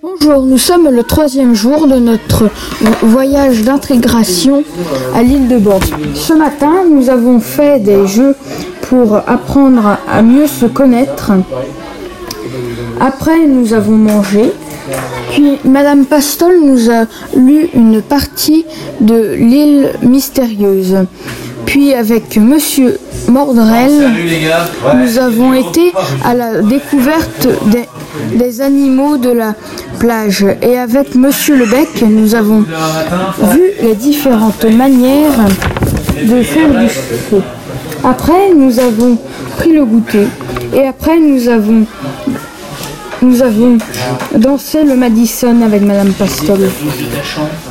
Bonjour, nous sommes le 3e jour de notre voyage d'intégration à l'île de Bordeaux. Ce matin, nous avons fait des jeux pour apprendre à mieux se connaître. Après, nous avons mangé. Puis, Madame Pastol nous a lu une partie de l'île mystérieuse. Puis, avec Monsieur Mordrel, nous avons été à la découverte des animaux de la plage. Et avec Monsieur Lebec, nous avons vu les différentes manières de faire du feu. Après, nous avons pris le goûter. Et après, nous avons dansé le Madison avec Madame Pastol.